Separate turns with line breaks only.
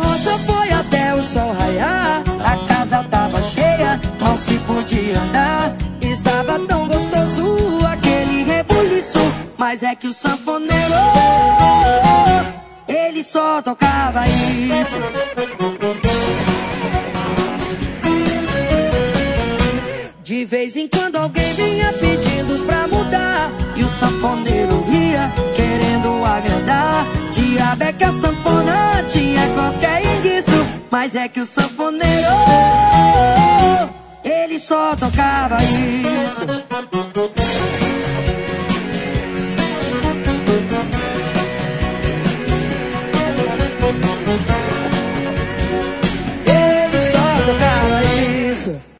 carroça foi até o sol raiar. A casa tava cheia, mal se podia andar. Estava tão gostoso aquele rebuliço. Mas é que o sanfoneiro, ele só tocava isso. De vez em quando alguém vinha pedindo pra mudar, e o sanfoneiro ria, querendo agradar. Diabo é que a sanfona tinha qualquer enguiço. Mas é que o sanfoneiro, ele só tocava isso. Ele só tocava isso.